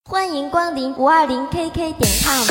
欢迎光临520KK.com。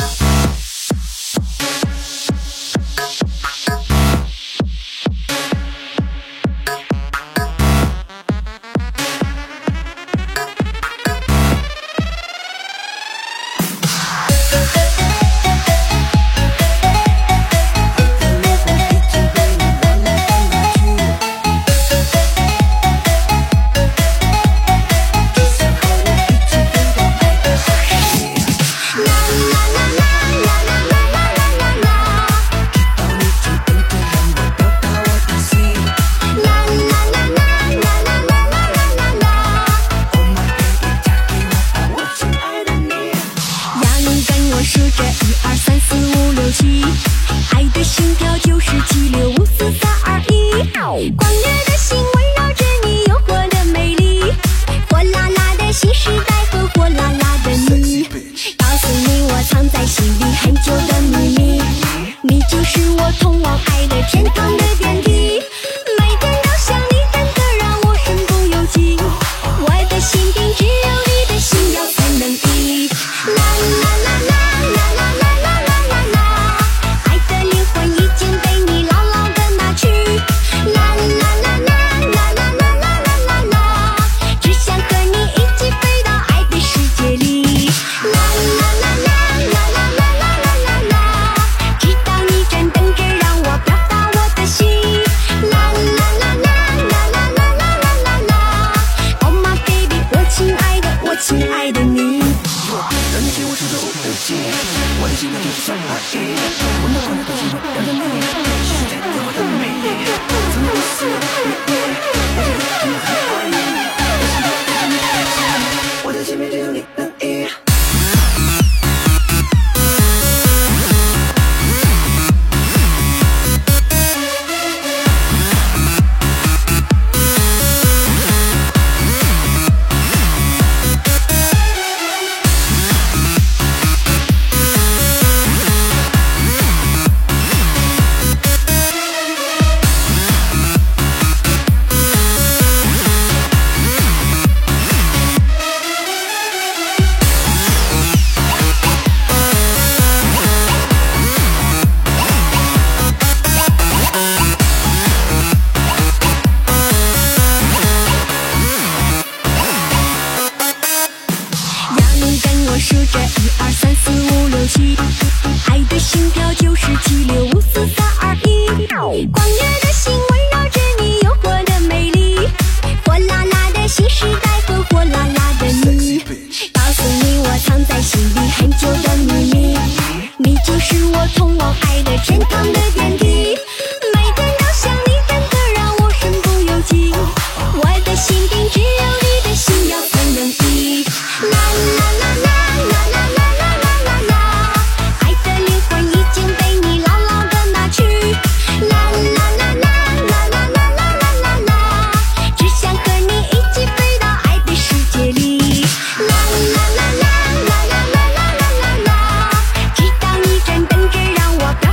数着1、2、3、4、5、6、7，爱的心跳就是7、6、5、4、3、2、1。狂野的心围绕着你，诱惑的美丽，火辣辣的新时代和火辣辣的你，告诉你我藏在心里很久的秘密，你就是我通往爱的天堂的电梯。每天都想你，真的让我身不由己，我的心病只有你的心药才能医。啦啦啦啦。亲爱的你，让你给我说的无口气，我的心跳就是3、2、1，我的狂热都是围绕着你，世界有我的美丽，从来不是我的秘密，我真的很爱你，我的心里只有你能医。我数着1、2、3、4、5、6、7，爱的心跳就是7、6、5、4、3、2、1。狂野的心围绕着你，诱惑的美丽，火辣辣的新时代和火辣辣的你，告诉你我藏在心里很久的秘密，你就是我通往爱的天堂的电梯。每天都想你，真的让我身不由己，我的心病只有你的心药才能医。啦啦啦啦。直到你站等着让我表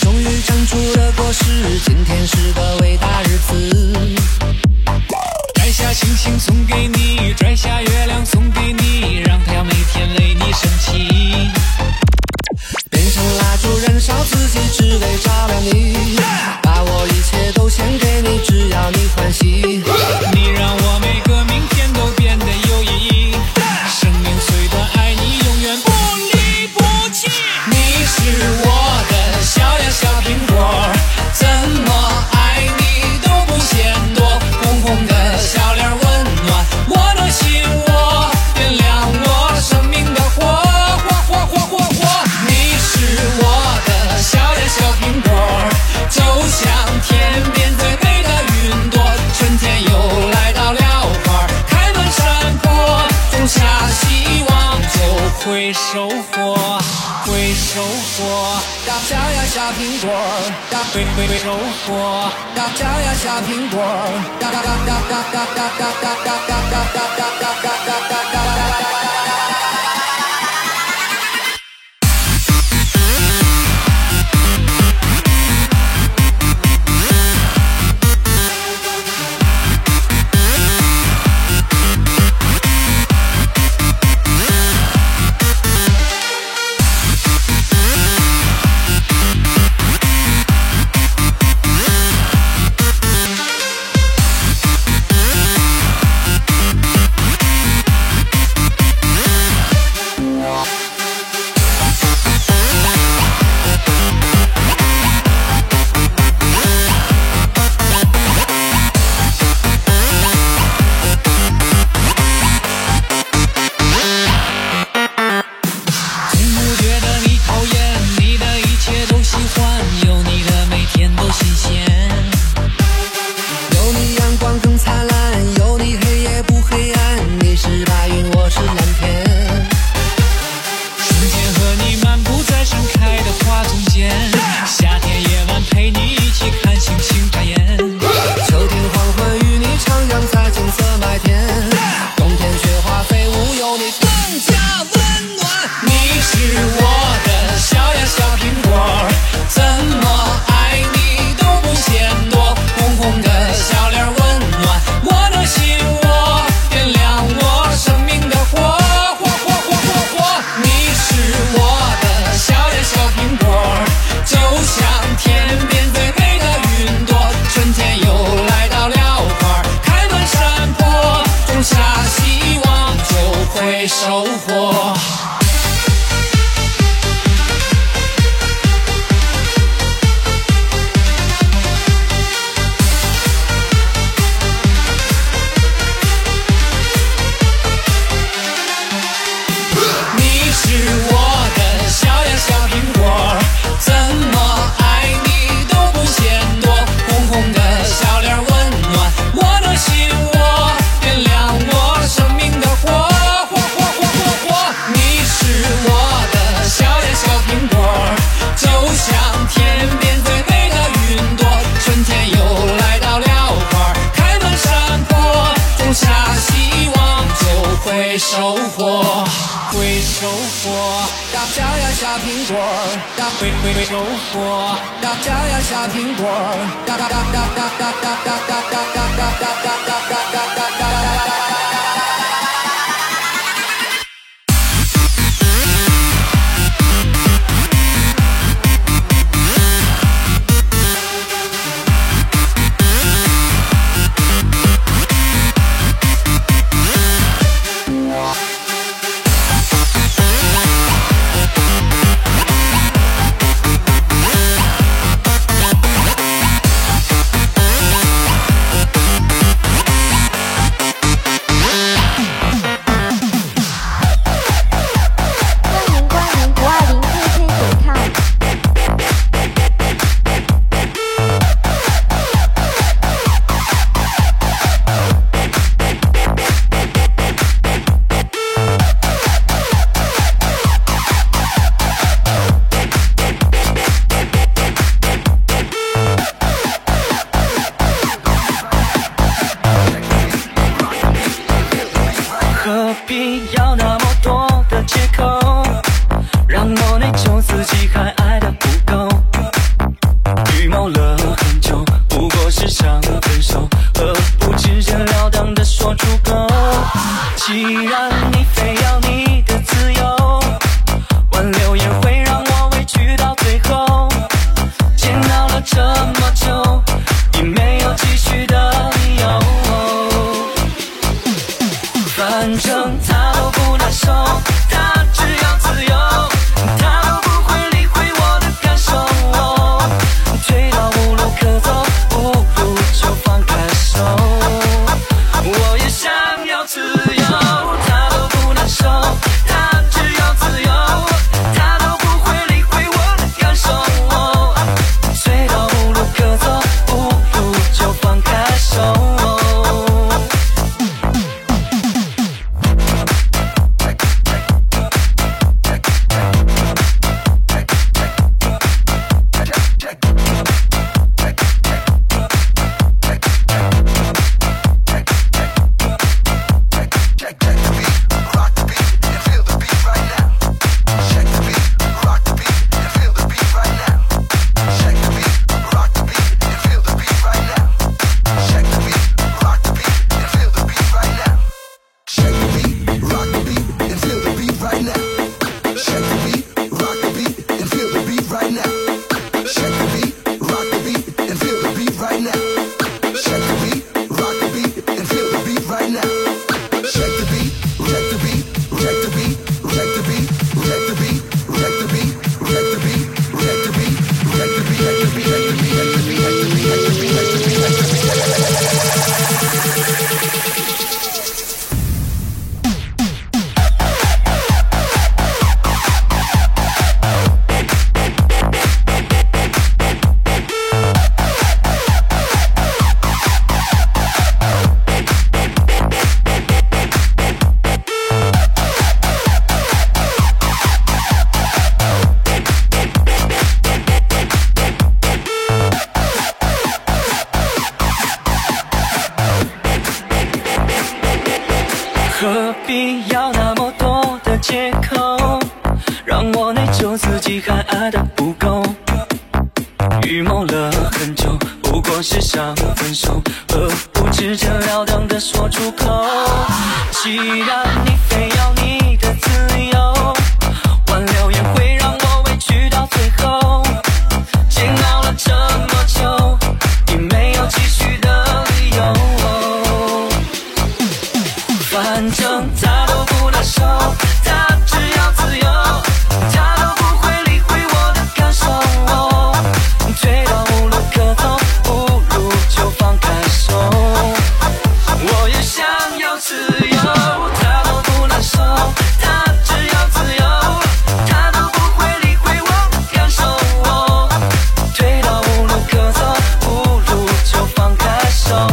终于长出了果实，今天是个伟大日子。 摘下星星送给你，摘下月亮送给你，让太阳每天为你升起。 变成蜡烛燃烧自己，只为照亮你。把我一切都献给你，只要你欢喜。 你让我每个明天都变得有意义。生命虽短，爱你永远不离不弃。你是我的小呀小苹果，怎么爱你都不嫌多。红红的小脸温暖我的心窝，点亮我生命的火，火火火火火。你是我的小呀小苹果，就像天边最美的云朵。春天又来到了花开满山坡，种下希望就会收获，会收获。 小呀小苹果， 会收获。 小呀小苹果， 收获。你是我的小呀小苹果，怎么爱你都不嫌多。红红的小脸温暖我的心窝，点亮我生命的火，火火火火火。你是我的小呀小苹果，就像天边最美的云朵。春天又来到了花开满山坡，种下希望就会收获。会收获， 小呀小苹果， 会收获， 小呀小苹果， 想分手，何不直截了当的说出口？既然你非要你的自由，挽留也会让我委屈到最后。煎熬了这么久，已没有继续的理由。反正他都不难受，他只要自由，他都不会理会我的感受。退到无路可走，不如就放开手。我也想要自由，他都不难受，他只要自由，他都不会理会我的感受。退到无路可走，不如就放开手。何必要那么多的借口，让我内疚自己还爱得不够。预谋了很久，不过是想分手，何不直截了当的说出口？既然你非要你的自由，挽留也会让我委屈到最后。煎熬了这么久，已没有继续的理由。反正他都不难受，他只要自由，他都不会理会我的感受。退到无路可走，不如就放开手。我也想要自由，他都不难受，他只要自由，他都不会理会我的感受。退到无路可走，不如就放开手。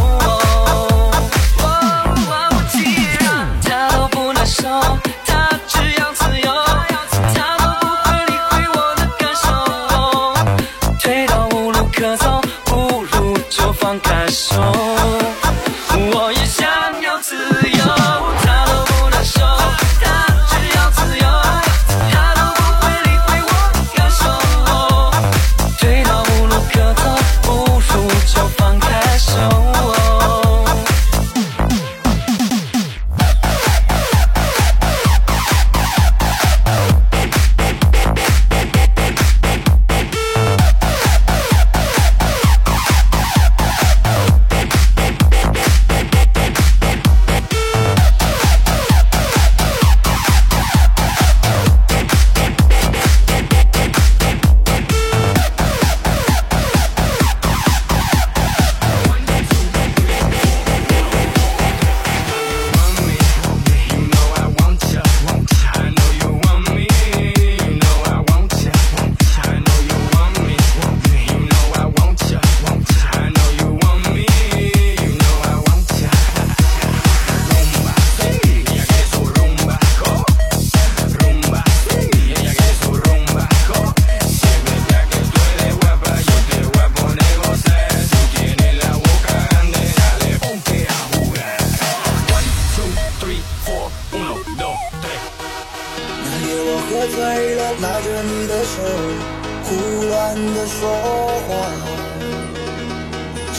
他只要自由，他都不会理会我的感受。退到无路可走，不如就放开手。我也想要自由，他都不难受，他只要自由，他都不会理会我的感受。退到无路可走，不如就放开手。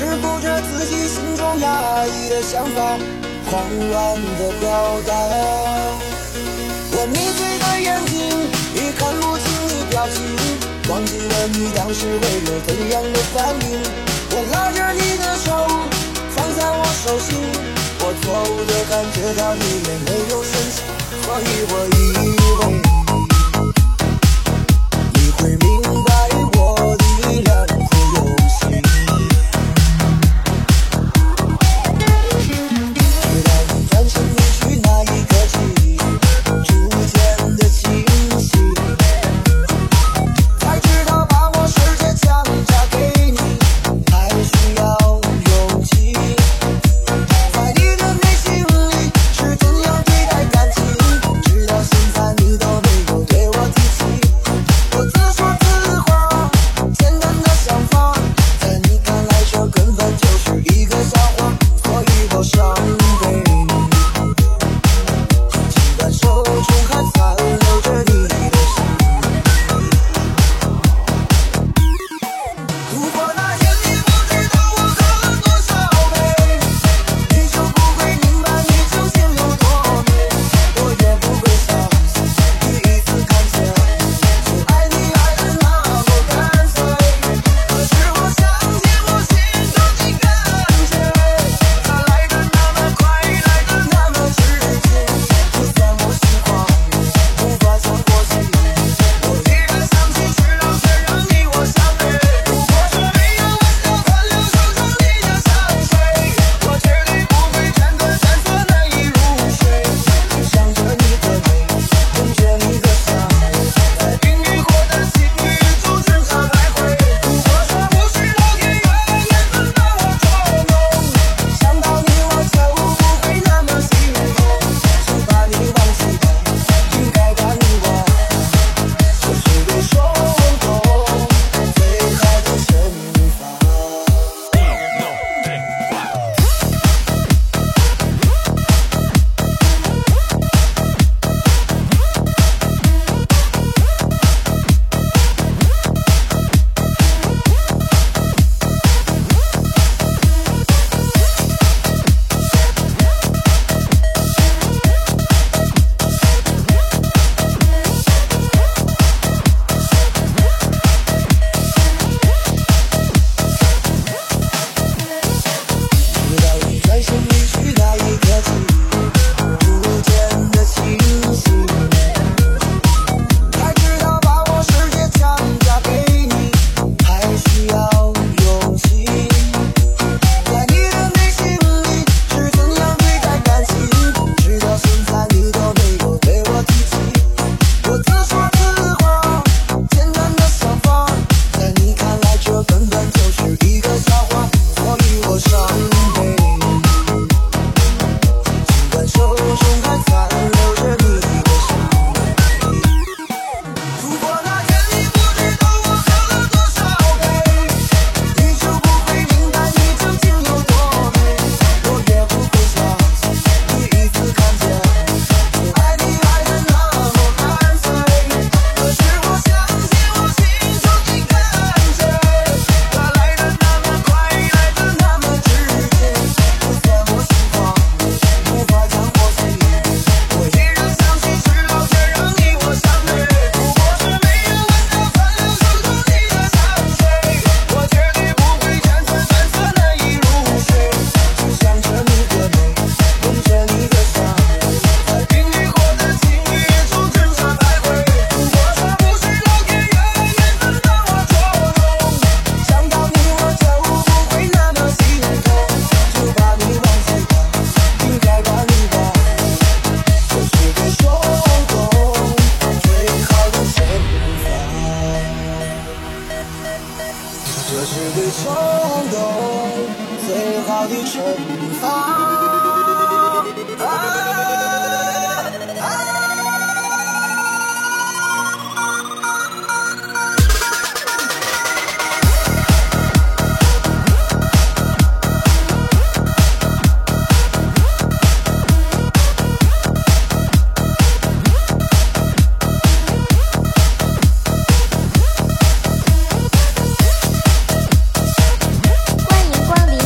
只顾着自己心中压抑的想法，狂乱的表达。我迷醉的眼睛已看不清你表情，忘记了你当时会有怎样的反应。我拉着你的手放在我手心，我错误的感觉到你也没有生气，所以我以为你会明白我的良苦用心。直到你转身离去那一刻起，逐渐的清晰，才知道把我世界强加给你还需要勇气。在你的内心里是怎样对待感情，直到现在你都没有对我提起。我自说自话，简单的想法，在你看来这根本就是一个笑话，所以我伤悲。尽管手中还残留着你的心，如果那天你不知道我喝了多少杯，你就不会明白你究竟有多美，我也不会相信第一次看见就爱你爱得那么干脆。可是我相信我心中的感觉，它来得那么快，来得那么直接，就算我心慌无法将过去，我依然相信直到确认你我相对。如果说没有温柔残留手中你的香水，我绝对不会辗转反侧难以入睡，就想着你的美，闻着你的香，在冰与火的情侣中挣扎徘徊。如果说不是老天爷缘分把我捉弄，想到你我就不会那么心痛，就把你忘记吧，应该把你忘，这是对冲动最好的惩罚。直到你转身离去那一刻起，逐渐的清晰，才知道把我世界强加给你还需要勇气。在你的内心里是怎样对待感情，直到现在你都没有对我提起。我自说自话，简单的想法，在你看来这根本就是一个笑话，所以我伤悲。尽管手中还残留着你的心，如果那天你不知道我喝了多少杯，你就不会明白你究竟有多美，我也不会相信第一次看见就爱你爱得那么干脆。可是我相信我心中的感觉，它来得那么快，来得那么直接，就算我心慌无法将过去，我依然相信直到确认你我相对。如果是没有温柔残留手中你的香水，我绝对不会辗转反侧难以入睡，就想着你的美，闻着你的香，在冰与火的情侣中挣扎徘徊。如果说不是老天爷缘分把我捉弄，想到你我就不会那么心痛，就把你忘记吧，应该把你忘，这是对冲动最好的惩罚，这是对冲动最好的惩罚。 欢迎光临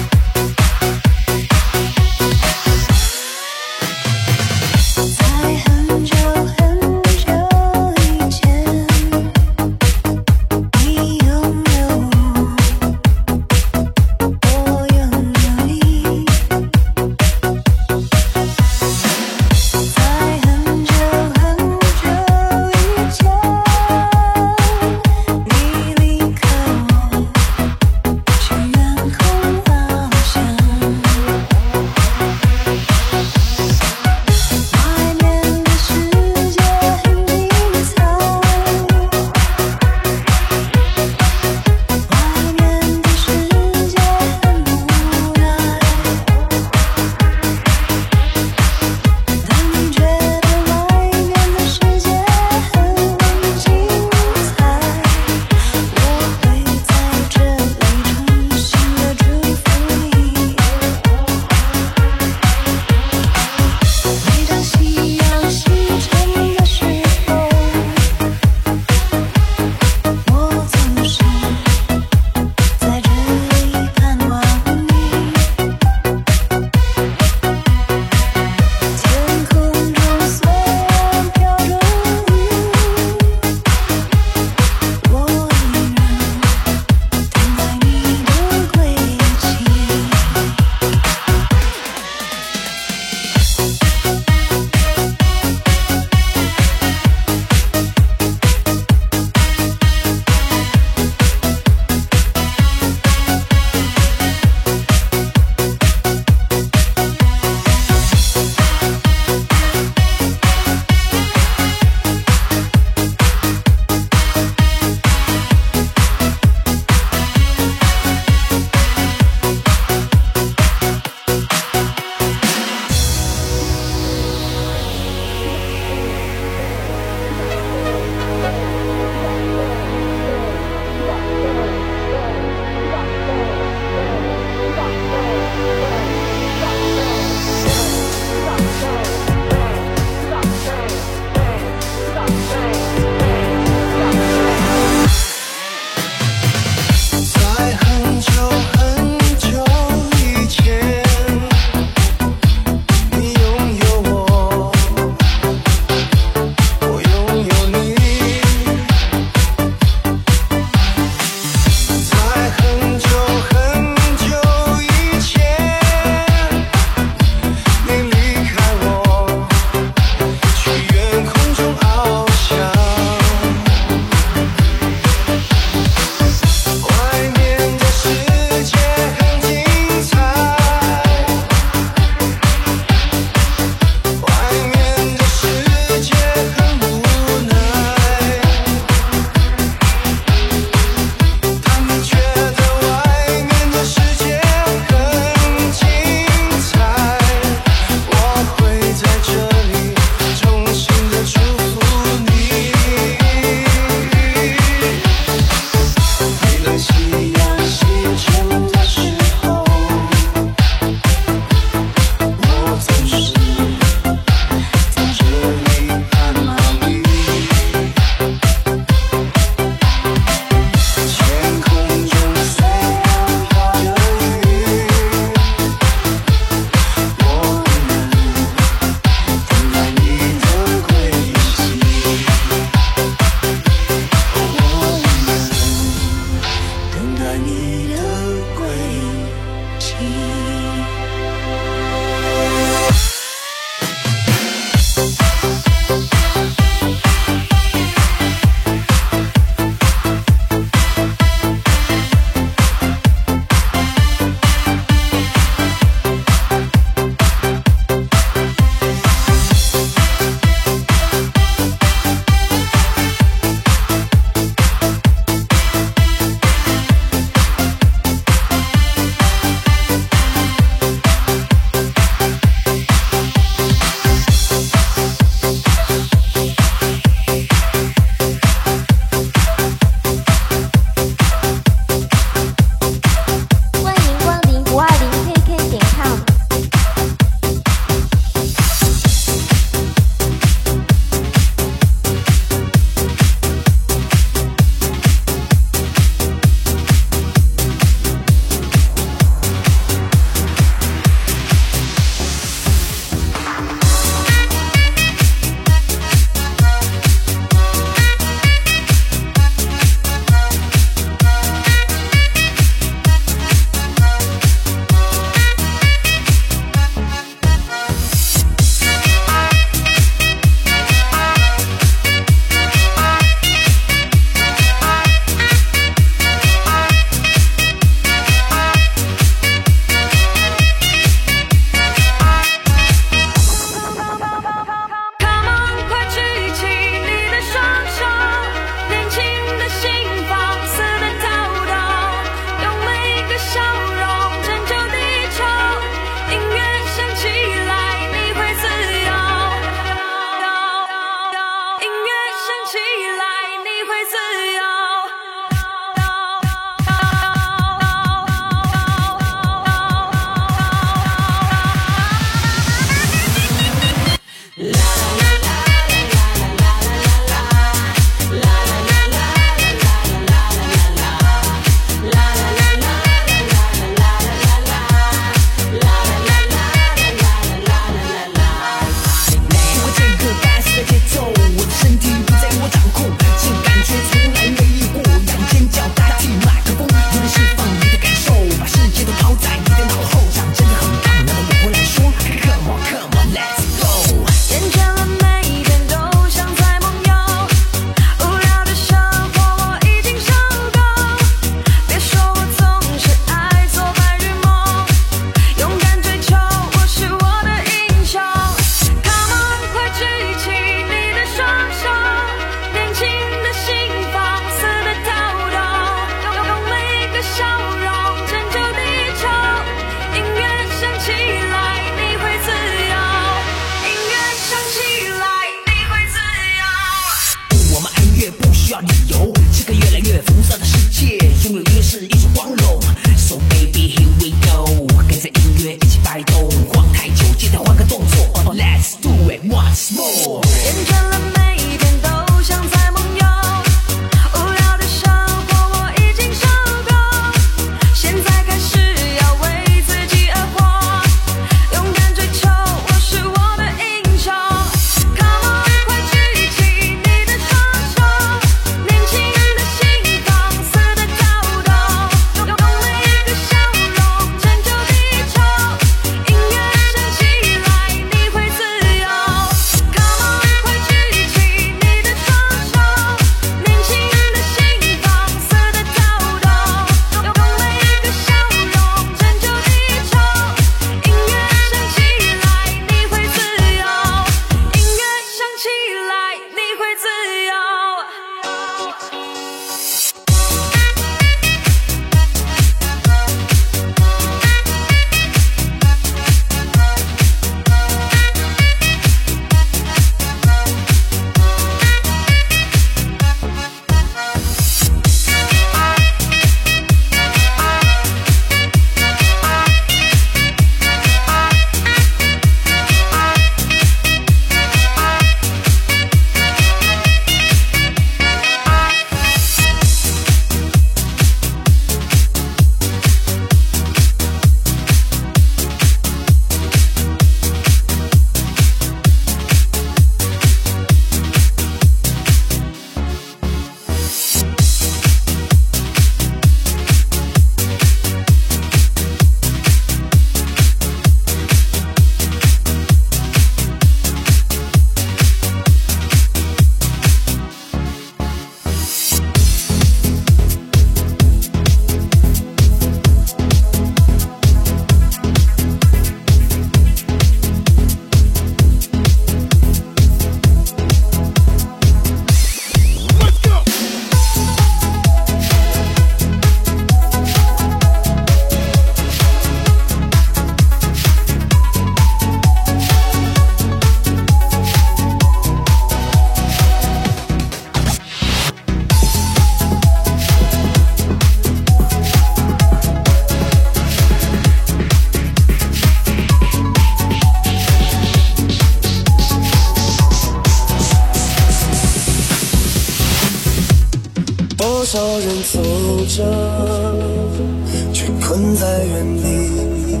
多少人走着，却困在原地；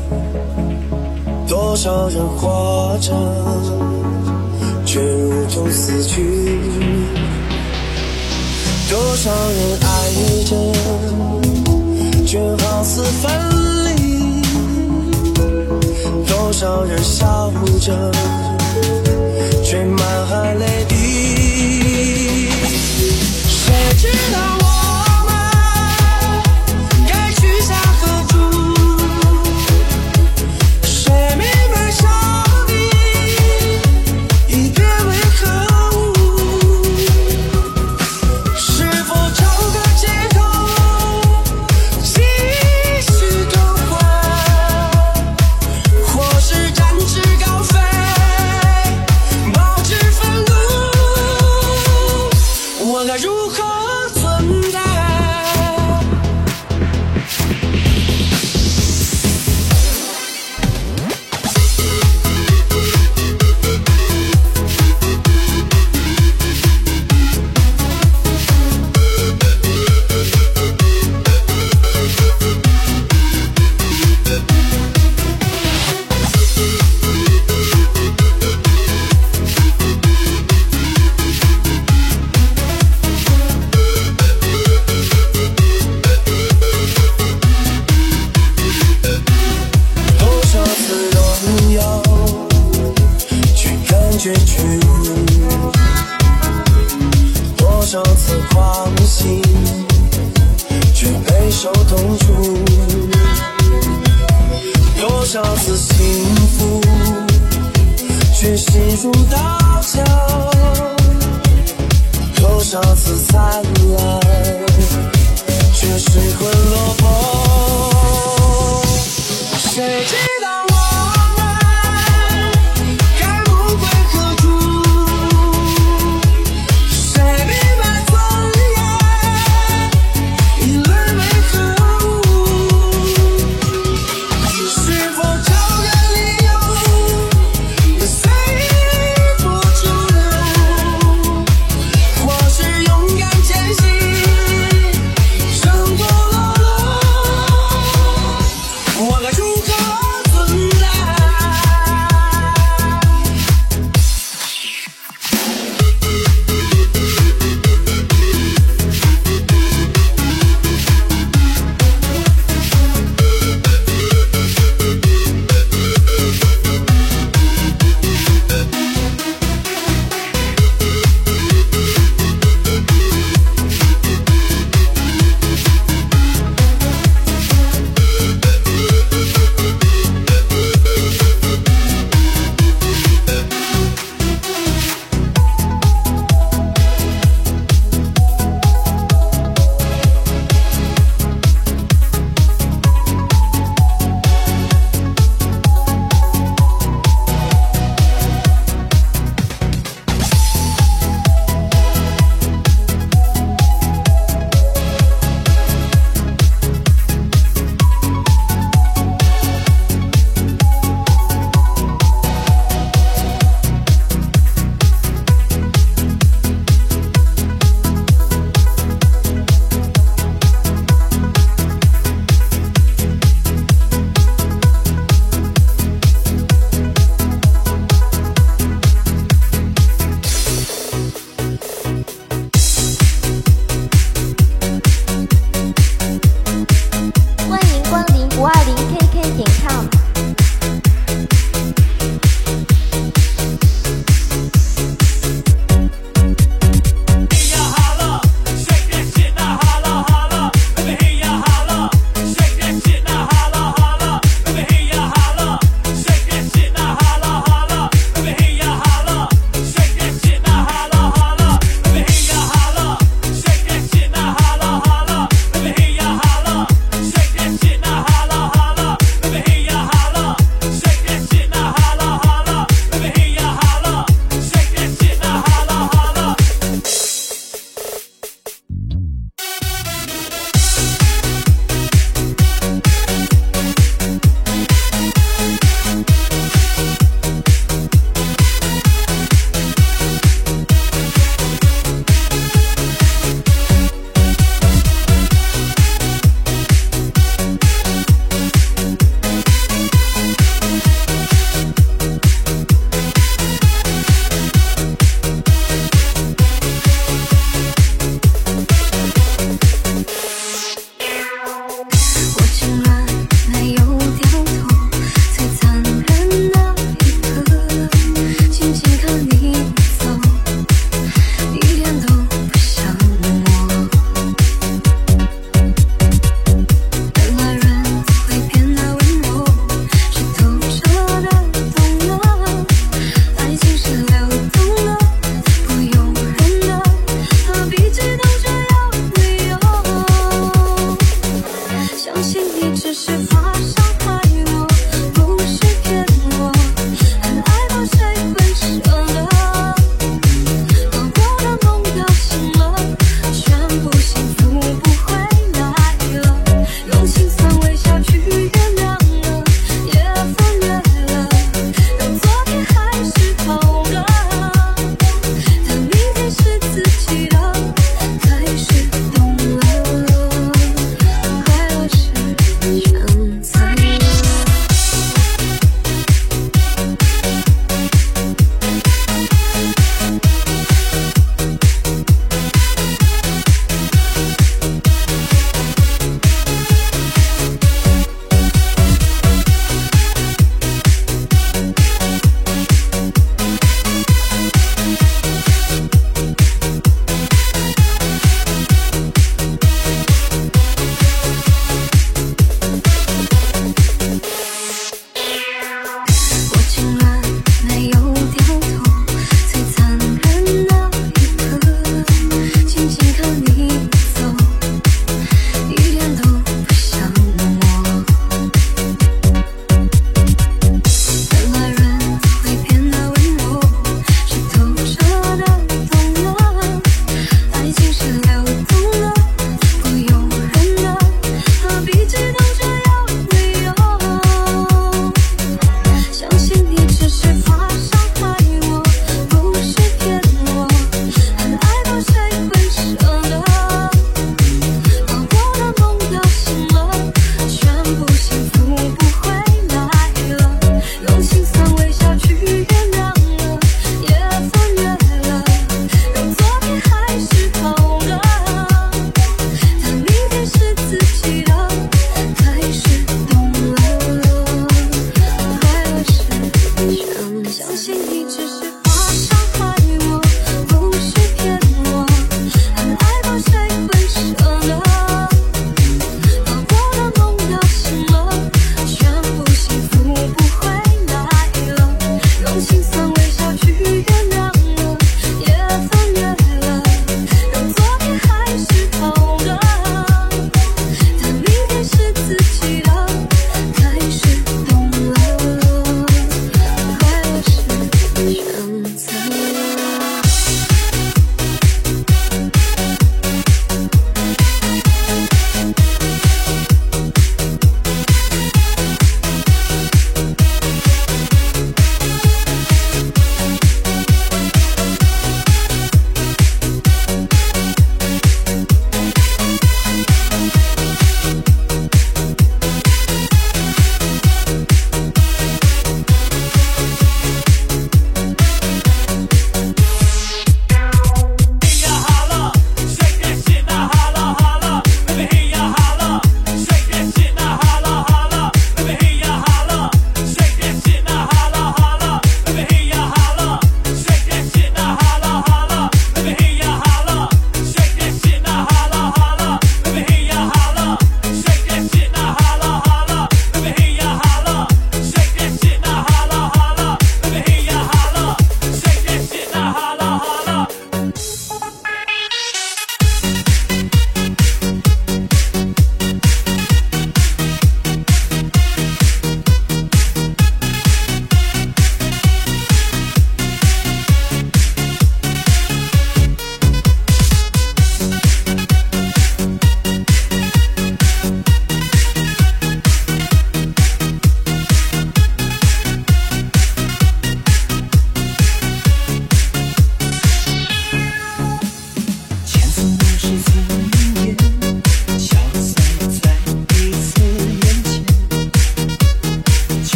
多少人活着，却如同死去；多少人爱着，却好似分离；多少人笑着，却满含泪滴。谁知道我们该去向何处？谁明白上帝已别为何物？是否找个借口继续更换，或是展翅高飞，保持愤怒？我该如何存在？多少次荣耀，却感觉屈辱；多少次狂喜，却备受痛楚；多少次幸福，却心如刀绞；多少次灿烂，却失魂落魄。谁知道我们该梦归何处？谁明白尊严已沦为何物？是否找个理由随波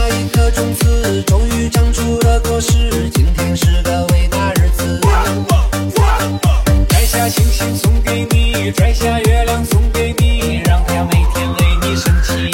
那一颗种子，终于长出了果实。今天是个伟大日子， 摘下星星送给你，摘下月亮送给你，让它每天为你升起。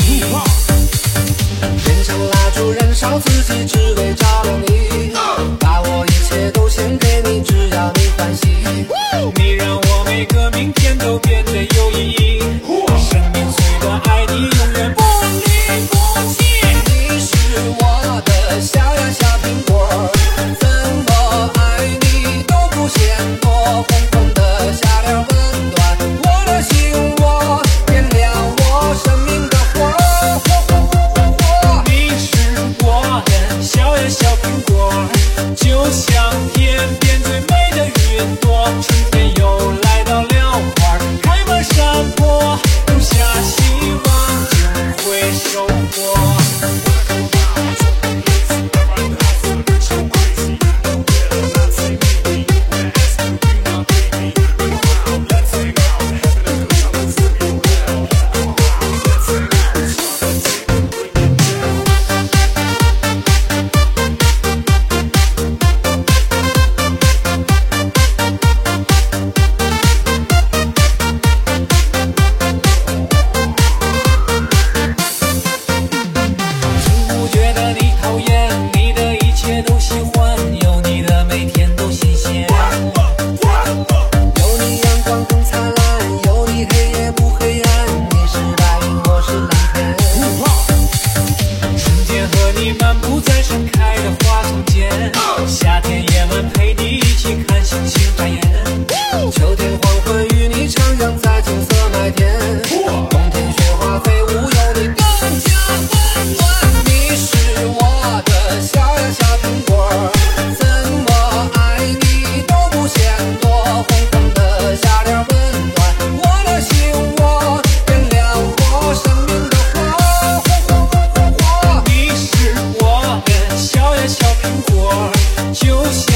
点上蜡烛，燃烧自己，只为照亮你。把我一切都献给你，只要你欢喜。 你让我每个明天都变得有意义。生命虽短，爱你永远不离不弃。 你是我的小呀小苹果，怎么爱你都不嫌多。红红的夏天温暖我的心窝，点亮我生命的火。 你是我的小呀小苹果，就像天边最美的云朵。春天又来到了花儿开满山坡，种下希望就会收获。不觉得你讨厌，你的一切都喜欢，有你的每天都新鲜。 有你阳光更灿烂，有你黑夜不黑暗。你是白云，我是蓝天。 春天和你漫步在盛开的花丛间，夏天夜晚陪你一起看星星发烟。 秋天黄昏与你徜徉在金色麦田，冬天雪花飞舞有你更加温暖。你是我的小呀小苹果，怎么爱你都不嫌多。红红的夏天温暖我的心窝，点亮我生命的火。 你是我的小呀小苹果，就像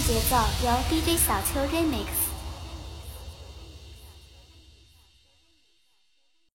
节奏由 DJ 小秋 Remix。